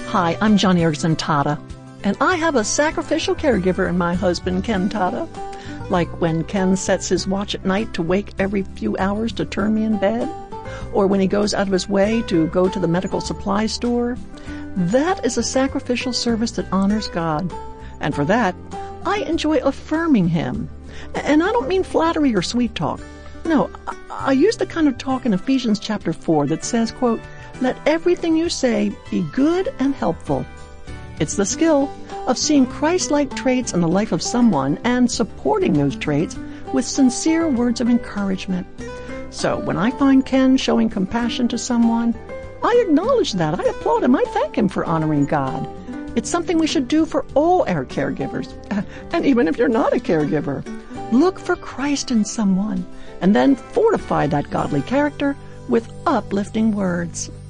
Hi, I'm Joni Eareckson Tada, and I have a sacrificial caregiver in my husband, Ken Tada. Like when Ken sets his watch at night to wake every few hours to turn me in bed, or when he goes out of his way to go to the medical supply store. That is a sacrificial service that honors God, and for that, I enjoy affirming him. And I don't mean flattery or sweet talk. No, I use the kind of talk in Ephesians chapter 4 that says, quote, "Let everything you say be good and helpful." It's the skill of seeing Christ-like traits in the life of someone and supporting those traits with sincere words of encouragement. So when I find Ken showing compassion to someone, I acknowledge that. I applaud him. I thank him for honoring God. It's something we should do for all our caregivers. And even if you're not a caregiver, look for Christ in someone and then fortify that godly character with uplifting words.